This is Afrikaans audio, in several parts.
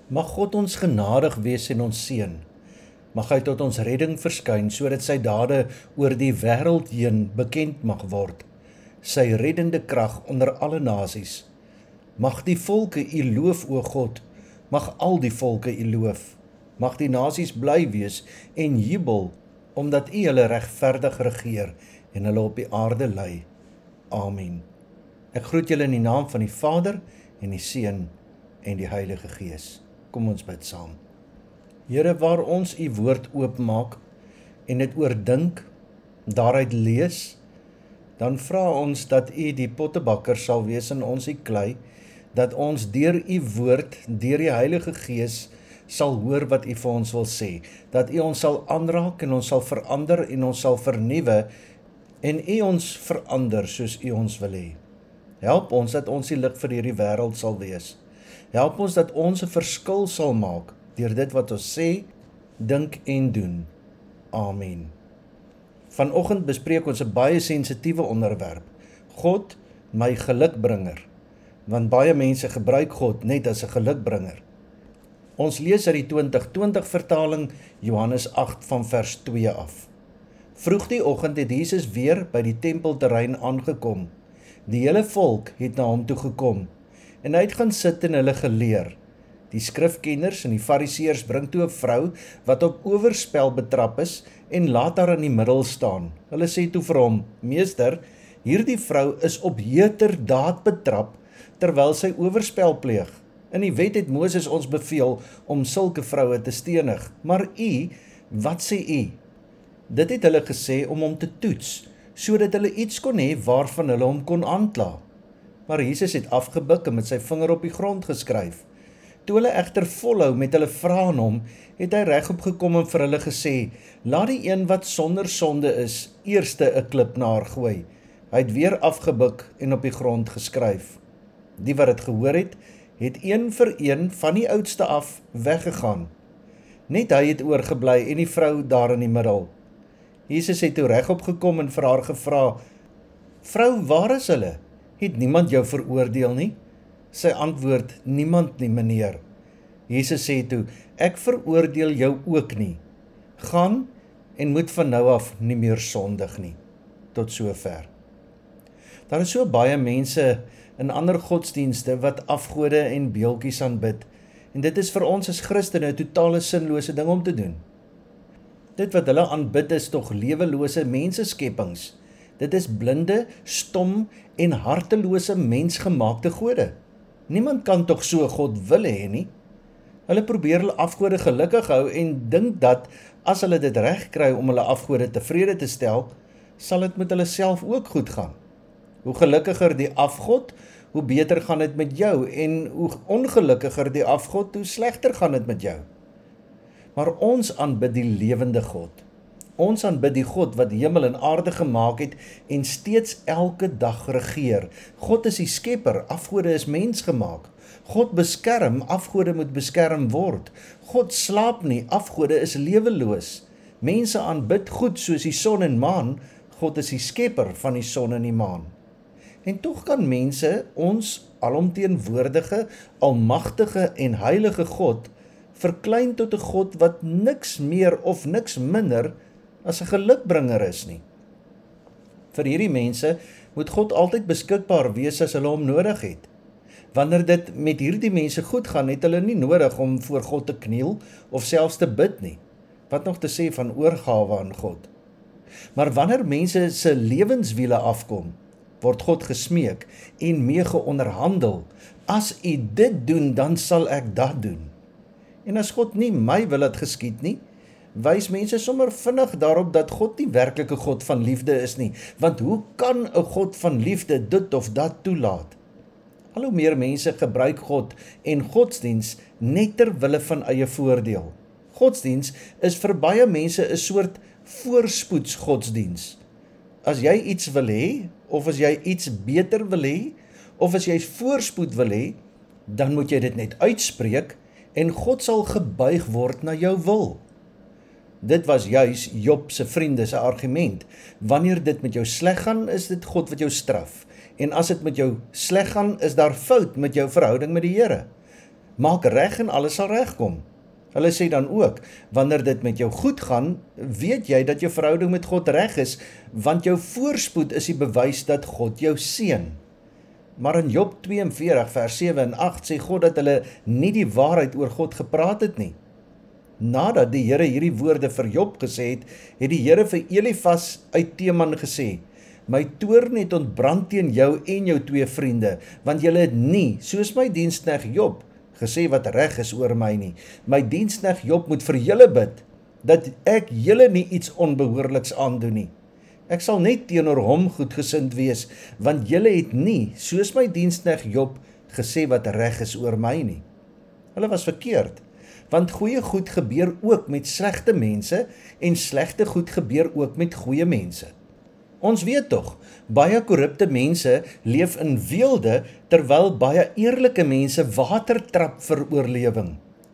Mag God ons genadig wees en ons seën. Mag hy tot ons redding verskyn, sodat sy dade oor die wêreld heen bekend mag word. Sy reddende krag onder alle nasies. Mag die volke u loof, o God, mag al die volke u loof. Mag die nasies bly wees en jubel, omdat u hulle regverdig regeer en hulle op die aarde lei. Amen. Ek groet julle in die naam van die Vader en die Seun en die Heilige Gees. Kom ons bid saam. Here, waar ons u woord oopmaak en dit oordink, daaruit lees, dan vra ons dat u die pottebakker sal wees in ons die klei, dat ons deur u woord, deur die Heilige Gees, sal hoor wat u vir ons wil sê, dat u ons sal aanraak en ons sal verander en ons sal vernuwe en u ons verander soos u ons wil hê. Help ons dat ons die lig vir hierdie wêreld sal wees. Help ons dat ons 'n verskil sal maak deur dit wat ons sê, dink en doen. Amen. Vanoggend bespreek ons 'n baie sensitiewe onderwerp. God, my gelukbringer. Want baie mense gebruik God net as 'n gelukbringer. Ons lees uit die 2020 vertaling Johannes 8 van vers 2 af. Vroeg die oggend het Jesus weer by die tempelterrein aangekom. Die hele volk het na hom toe gekom en hy het gaan sit en hulle geleer. Die skrifkenners en die fariseërs bring toe 'n vrou wat op oorspel betrap is en laat haar in die middel staan. Hulle sê toe vir hom: "Meester, hierdie vrou is op heterdaad betrap terwyl sy oorspel pleeg. In die wet het Moses ons beveel om sulke vroue te stenig. Maar u, wat sê u?" Dit het hulle gesê om hom te toets, sodat hulle iets kon hê waarvan hulle hom kon aankla. Maar Jesus het afgebuk en met sy vinger op die grond geskryf. Toe hulle egter volhou met hulle vrae aan hom, het hy regop gekom en vir hulle gesê: "Laat die een wat sonder sonde is, eerste 'n klip na haar gooi." Hy het weer afgebuk en op die grond geskryf. Die wat dit gehoor het een vir een van die oudste af weggegaan. Net hy het oorgebly en die vrou daar in die middel. Jesus het toe regop gekom en vir haar gevra: "Vrou, waar is hulle? Het niemand jou veroordeel nie?" Sy antwoord: "Niemand nie, meneer." Jesus sê toe: "Ek veroordeel jou ook nie. Gaan en moet van nou af nie meer sondig nie." Tot sover. Daar is so baie mense in ander godsdienste wat afgode en beeldjies aanbid, en dit is vir ons as Christene 'n totale sinlose ding om te doen. Dit wat hulle aanbid is tog lewelose menseskepings. Dit is blinde, stom en hartelose mensgemaakte gode. Niemand kan tog so 'n God wil hê nie. Hulle probeer hulle afgode gelukkig hou en dink dat as hulle dit reg kry om hulle afgode tevrede te stel, sal dit met hulle self ook goed gaan. Hoe gelukkiger die afgod, hoe beter gaan dit met jou, en hoe ongelukkiger die afgod, hoe slegter gaan dit met jou. Maar ons aanbid die lewende God. Ons aanbid die God wat hemel en aarde gemaak het en steeds elke dag regeer. God is die skepper, afgode is mensgemaak. God beskerm, afgode moet beskerm word. God slaap nie, afgode is leweloos. Mense aanbid goed soos die son en maan, God is die skepper van die son en die maan. En tog kan mense ons alomteenwoordige, almagtige en heilige God verklein tot 'n God wat niks meer of niks minder as 'n gelukbringer is nie. Vir hierdie mense moet God altyd beskikbaar wees as hulle hom nodig het. Wanneer dit met hierdie mense goed gaan, het hulle nie nodig om voor God te kniel of selfs te bid nie. Wat nog te sê van oorgawe aan God. Maar wanneer mense se lewenswiele afkom, word God gesmeek en mee geonderhandel. As u dit doen, dan sal ek dat doen. En as God nie my wil het geskied nie, wys mense sommer vinnig daarop dat God nie werklike God van liefde is nie, want hoe kan 'n God van liefde dit of dat toelaat? Al hoe meer mense gebruik God en godsdiens net ter wille van eie voordeel. Godsdiens is vir baie mense 'n soort voorspoedsgodsdiens. As jy iets wil hê, of as jy iets beter wil hê, of as jy voorspoed wil hê, dan moet jy dit net uitspreek en God sal gebuig word na jou wil. Dit was juis Job se vriende se argument. Wanneer dit met jou sleg gaan, is dit God wat jou straf. En as dit met jou sleg gaan, is daar fout met jou verhouding met die Here. Maak reg en alles sal regkom. Hulle sê dan ook, wanneer dit met jou goed gaan, weet jy dat jou verhouding met God reg is, want jou voorspoed is die bewys dat God jou seën. Maar in Job 42 vers 7 en 8 sê God dat hulle nie die waarheid oor God gepraat het nie. Nadat die Here hierdie woorde vir Job gesê het, het die Here vir Elifas uit Teman gesê, my toorn het ontbrand teen jou en jou 2 vriende, want julle het nie, soos my diensknegt Job, gesê wat reg is oor my nie. My diensknegt Job moet vir julle bid, dat ek julle nie iets onbehoorliks aandoen nie. Ek sal net teenoor hom goedgesind wees, want julle het nie, soos my diensknegt Job, gesê wat reg is oor my nie. Hulle was verkeerd, want goeie goed gebeur ook met slegte mense, en slegte goed gebeur ook met goeie mense. Ons weet tog, baie korrupte mense leef in weelde, terwyl baie eerlike mense water trap vir oorlewing.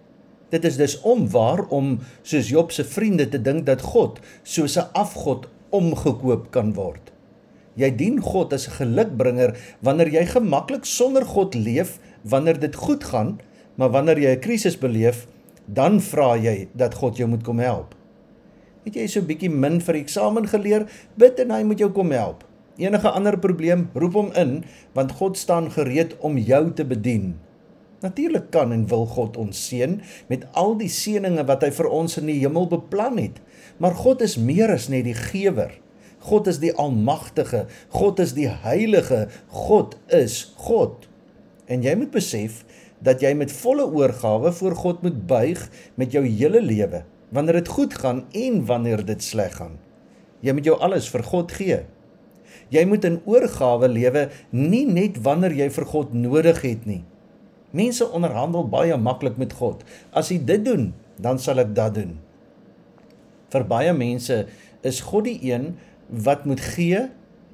Dit is dus onwaar om, soos Job se vriende, te dink dat God soos 'n afgod omgekoop kan word. Jy dien God as 'n gelukbringer wanneer jy gemaklik sonder God leef, wanneer dit goed gaan, maar wanneer jy 'n krisis beleef, dan vra jy dat God jou moet kom help. Het jy so bietjie min vir eksamen geleer, bid en hy moet jou kom help. Enige ander probleem, roep hom in, want God staan gereed om jou te bedien. Natuurlik kan en wil God ons seën met al die seëninge wat hy vir ons in die hemel beplan het, maar God is meer as net die gewer. God is die almagtige, God is die heilige, God is God. En jy moet besef dat jy met volle oorgawe voor God moet buig met jou hele lewe, wanneer dit goed gaan en wanneer dit sleg gaan. Jy moet jou alles vir God gee. Jy moet in oorgawe lewe, nie net wanneer jy vir God nodig het nie. Mense onderhandel baie maklik met God. As hy dit doen, dan sal ek dat doen. Vir baie mense is God die een wat moet gee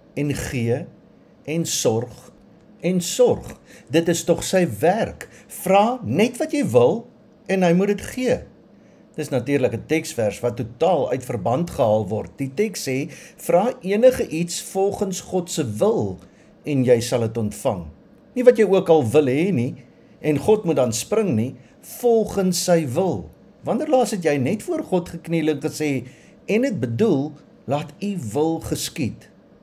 en sorg en sorg. Dit is tog sy werk. Vra net wat jy wil en hy moet dit gee. Dis natuurlik 'n teksvers wat totaal uit verband gehaal word. Die teks sê, vra enige iets volgens God se wil en jy sal dit ontvang. Nie wat jy ook al wil hê nie, en God moet dan spring nie, volgens sy wil. Wanneer laas het jy net voor God gekniel en gesê, en dit bedoel, laat u wil geskied.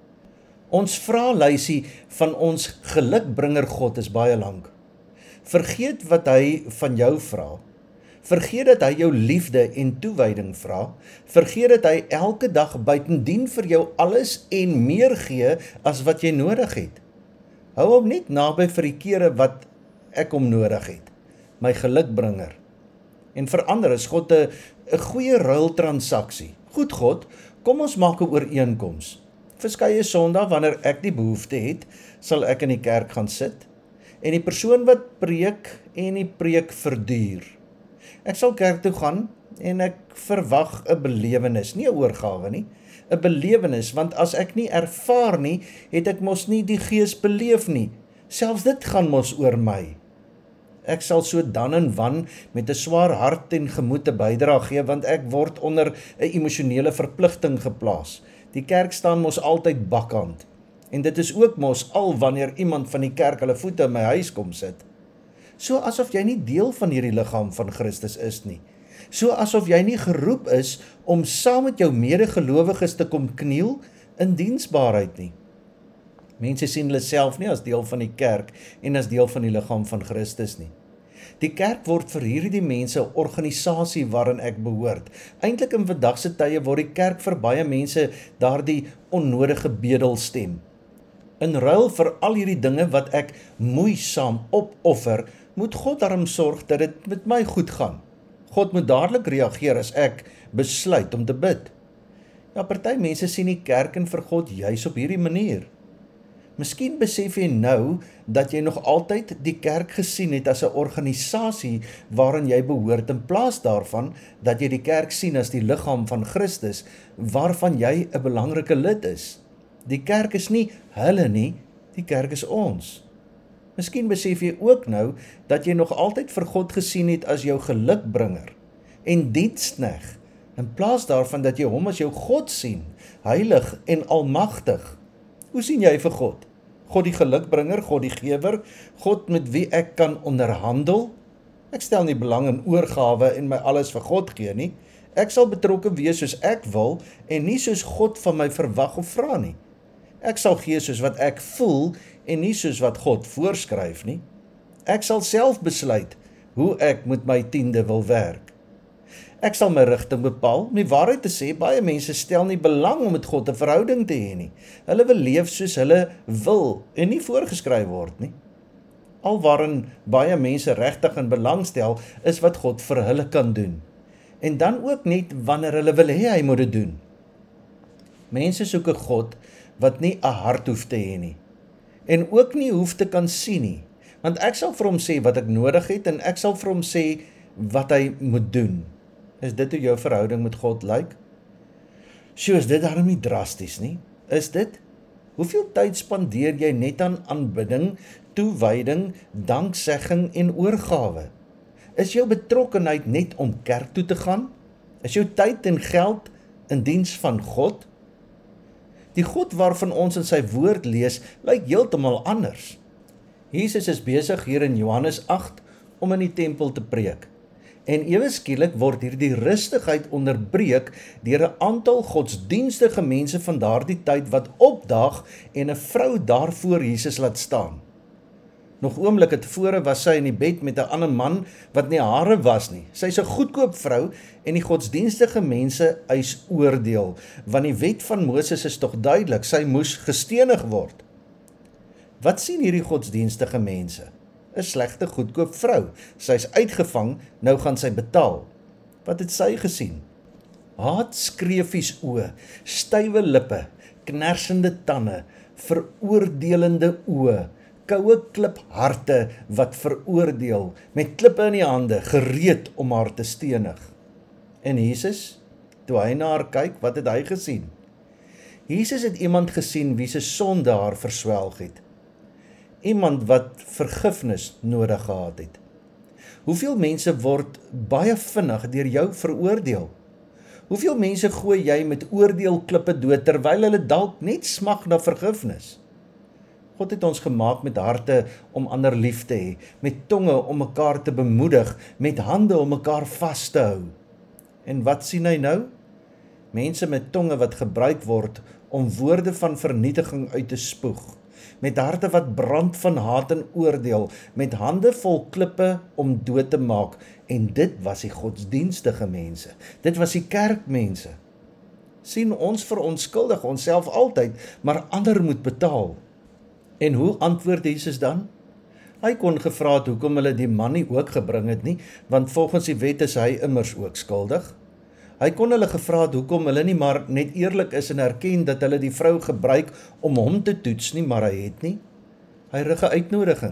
Ons vraelysie van ons gelukbringer God is baie lank. Vergeet wat hy van jou vra. Vergeet dat hy jou liefde en toewyding vra. Vergeet dat hy elke dag buitendien vir jou alles en meer gee as wat jy nodig het. Hou hom net naby vir die kere wat ek hom nodig het. My gelukbringer. En vir ander is God 'n goeie ruiltransaksie. Goed God, kom ons maak 'n ooreenkoms. Verskeie Sondae wanneer ek die behoefte het, sal ek in die kerk gaan sit en die persoon wat preek en die preek verduur. Ek sal kerk toe gaan en ek verwag 'n belewenis, nie 'n oorgawe nie, 'n belewenis, want as ek nie ervaar nie, het ek mos nie die Gees beleef nie. Selfs dit gaan mos oor my. Ek sal so dan en wan met 'n swaar hart en gemoed 'n bydrae gee, want ek word onder 'n emosionele verpligting geplaas. Die kerk staan mos altyd bakkant. En dit is ook mos al wanneer iemand van die kerk hulle voete in my huis kom sit. So asof jy nie deel van hierdie liggaam van Christus is nie. So asof jy nie geroep is om saam met jou medegelowiges te kom kniel in diensbaarheid nie. Mense sien hulle self nie as deel van die kerk en as deel van die liggaam van Christus nie. Die kerk word vir hierdie mense 'n organisasie waarin ek behoort. Eintlik in vandag se tye word die kerk vir baie mense daardie onnodige bedelstem. In ruil vir al hierdie dinge wat ek moeisaam opoffer, moet God daarom sorg dat dit met my goed gaan. God moet dadelik reageer as ek besluit om te bid. Ja, party mense sien die kerk en vir God juis op hierdie manier. Miskien besef jy nou dat jy nog altyd die kerk gesien het as 'n organisasie waarin jy behoort, in plaas daarvan dat jy die kerk sien as die liggaam van Christus waarvan jy 'n belangrike lid is. Die kerk is nie hulle nie, die kerk is ons. Miskien besef jy ook nou dat jy nog altyd vir God gesien het as jou gelukbringer en diensknegt, in plaas daarvan dat jy hom as jou God sien, heilig en almagtig. Hoe sien jy vir God? God die gelukbringer, God die gewer, God met wie ek kan onderhandel? Ek stel nie belang in oorgawe en my alles vir God gee nie. Ek sal betrokke wees soos ek wil en nie soos God van my verwag of vra nie. Ek sal gee soos wat ek voel en nie soos wat God voorskryf nie. Ek sal self besluit hoe ek met my 10de wil werk. Ek sal my rigting bepaal. Om die waarheid te sê, baie mense stel nie belang om met God 'n verhouding te hê nie. Hulle wil leef soos hulle wil en nie voorgeskryf word nie. Alwaarin baie mense regtig in belang stel, is wat God vir hulle kan doen. En dan ook net wanneer hulle wil hê hy moet dit doen. Mense soek 'n God wat nie 'n hart hoef te hê nie. En ook nie hoef te kan sien nie. Want ek sal vir hom sê wat ek nodig het en ek sal vir hom sê wat hy moet doen. Is dit hoe jou verhouding met God lyk? Sjoe, is dit daarom nie drasties nie? Is dit? Hoeveel tyd spandeer jy net aan aanbidding, toewyding, danksegging en oorgawe? Is jou betrokkenheid net om kerk toe te gaan? Is jou tyd en geld in diens van God? Die God waarvan ons in sy woord lees, lyk heeltemal anders. Jesus is besig hier in Johannes 8 om in die tempel te preek. En ewe skielik word hierdie rustigheid onderbreek deur 'n aantal godsdienstige mense van daardie tyd wat opdaag en 'n vrou daar voor Jesus laat staan. Nog oomblikke tevore was sy in die bed met 'n ander man wat nie hare was nie. Sy's 'n goedkoop vrou en die godsdienstige mense eis oordeel, want die wet van Moses is tog duidelik, sy moes gestenig word. Wat sien hierdie godsdienstige mense? 'n Slegte goedkoop vrou. Sy's uitgevang, nou gaan sy betaal. Wat het sy gesien? Haatskreefies oë, stywe lippe, knersende tande, veroordelende oë, koue klipharte wat veroordeel, met klippe in die hande, gereed om haar te stenig. En Jesus, toe hy na haar kyk, wat het hy gesien? Jesus het iemand gesien wie se sonde haar verswelg het. Iemand wat vergifnis nodig gehad het. Hoeveel mense word baie vinnig deur jou veroordeel? Hoeveel mense gooi jy met oordeelklippe dood terwyl hulle dalk net smag na vergifnis? God het ons gemaak met harte om ander lief te hê, met tonge om mekaar te bemoedig, met hande om mekaar vas te hou. En wat sien hy nou? Mense met tonge wat gebruik word om woorde van vernietiging uit te spoeg, met harte wat brand van haat en oordeel, met hande vol klippe om dood te maak, en dit was die godsdienstige mense, dit was die kerkmense. Sien, ons verontskuldig onsself altyd, maar ander moet betaal. En hoe antwoord Jesus dan? Hy kon gevra het hoekom hulle die man nie ook gebring het nie, want volgens die wet is hy immers ook skuldig. Hy kon hulle gevra het hoekom hulle nie maar net eerlik is en erken dat hulle die vrou gebruik om hom te toets nie, maar hy het nie. Hy rig 'n uitnodiging.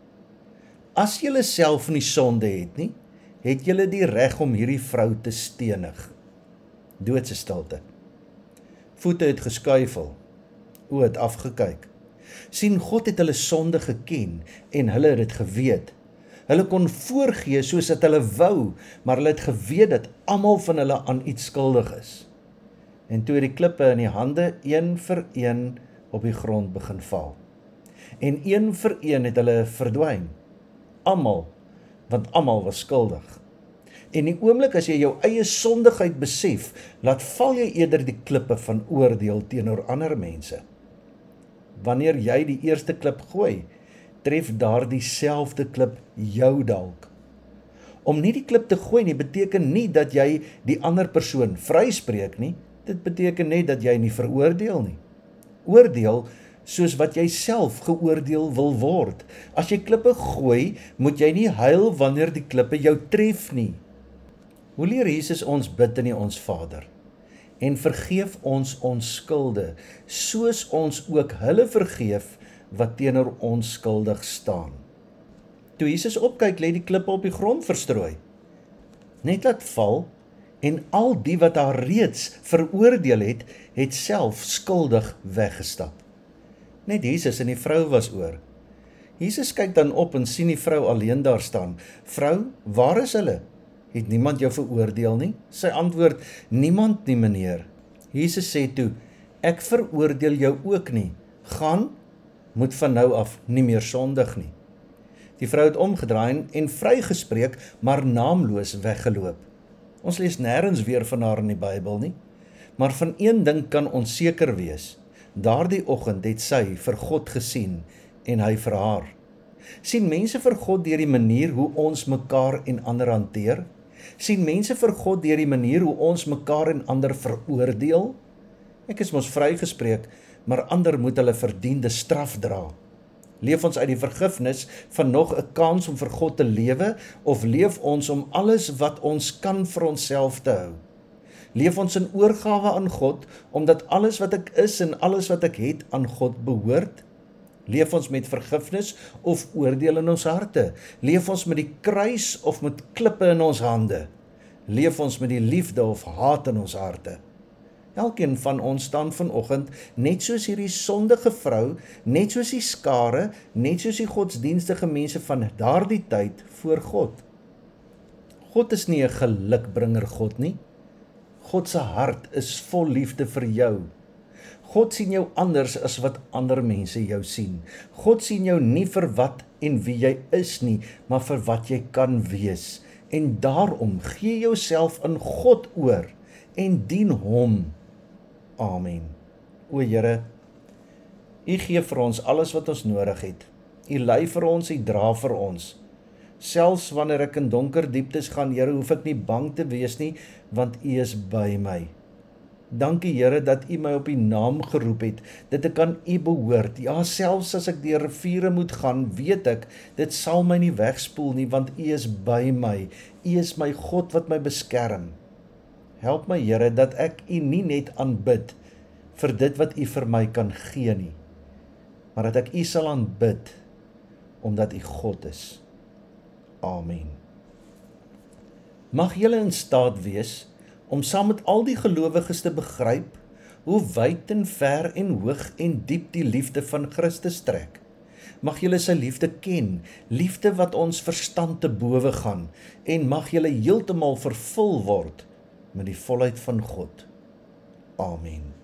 As julle self nie sonde het nie, het julle die reg om hierdie vrou te stenig. Doodse stilte. Voete het geskuifel, oë het afgekyk. Sien, God het hulle sonde geken en hulle het dit geweet. Hulle kon voorgee soos dat hulle wou, maar hulle het geweet dat almal van hulle aan iets skuldig is. En toe het die klippe in die hande een vir een op die grond begin val. En een vir een het hulle verdwyn. Almal, want almal was skuldig. En die oomblik as jy jou eie sondigheid besef, laat val jy eerder die klippe van oordeel teenoor ander mense. Wanneer jy die eerste klip gooi, tref daardie selfde klip jou dalk. Om nie die klip te gooi nie, beteken nie dat jy die ander persoon vryspreek nie, dit beteken net dat jy nie veroordeel nie. Oordeel soos wat jy self geoordeel wil word. As jy klippe gooi, moet jy nie huil wanneer die klippe jou tref nie. Hoe leer Jesus ons bid in die Ons Vader? En vergeef ons skulde, soos ons ook hulle vergeef wat teenoor ons skuldig staan. Toe Jesus opkyk, lê die klippe op die grond verstrooi. Net laat val, en al die wat haar reeds veroordeel het, het self skuldig weggestap. Net Jesus en die vrou was oor. Jesus kyk dan op en sien die vrou alleen daar staan. Vrou, waar is hulle? Het niemand jou veroordeel nie? Sy antwoord, niemand nie, meneer. Jesus sê toe, ek veroordeel jou ook nie. Gaan, moet van nou af nie meer sondig nie. Die vrou het omgedraai en vrygespreek, maar naamloos weggeloop. Ons lees nêrens weer van haar in die Bybel nie, maar van een ding kan ons seker wees. Daardie oggend het sy vir God gesien en hy vir haar. Sien mense vir God deur die manier hoe ons mekaar en ander hanteer? Sien mense vir God deur die manier hoe ons mekaar en ander veroordeel? Ek is mos vrygespreek, maar ander moet hulle verdiende straf dra. Leef ons uit die vergifnis van nog 'n kans om vir God te lewe, of leef ons om alles wat ons kan vir onsself te hou? Leef ons in oorgawe aan God, omdat alles wat ek is en alles wat ek het aan God behoort? Leef ons met vergifnis of oordeel in ons harte? Leef ons met die kruis of met klippe in ons hande? Leef ons met die liefde of haat in ons harte? Elkeen van ons staan vanoggend, net soos hierdie sondige vrou, net soos die skare, net soos die godsdienstige mense van daardie tyd voor God. God is nie 'n gelukbringer God nie. God se hart is vol liefde vir jou. God sien jou anders as wat ander mense jou sien. God sien jou nie vir wat en wie jy is nie, maar vir wat jy kan wees. En daarom gee jouself aan God oor en dien hom. Amen. O Here, U gee vir ons alles wat ons nodig het. U lei vir ons, U dra vir ons. Selfs wanneer ek in donker dieptes gaan, Here, hoef ek nie bang te wees nie, want U is by my. Dankie Here dat U my op U naam geroep het, dat ek aan U behoort. Ja, selfs as ek deur riviere moet gaan, weet ek, dit sal my nie wegspoel nie, want U is by my. U is my God wat my beskerm. Help my Here dat ek U nie net aanbid vir dit wat U vir my kan gee nie, maar dat ek U sal aanbid omdat U God is. Amen. Mag julle in staat wees om saam met al die gelowiges te begryp hoe wyd en ver en hoog en diep die liefde van Christus strek. Mag julle sy liefde ken, liefde wat ons verstand te bowe gaan, en mag julle heeltemal vervul word met die volheid van God. Amen.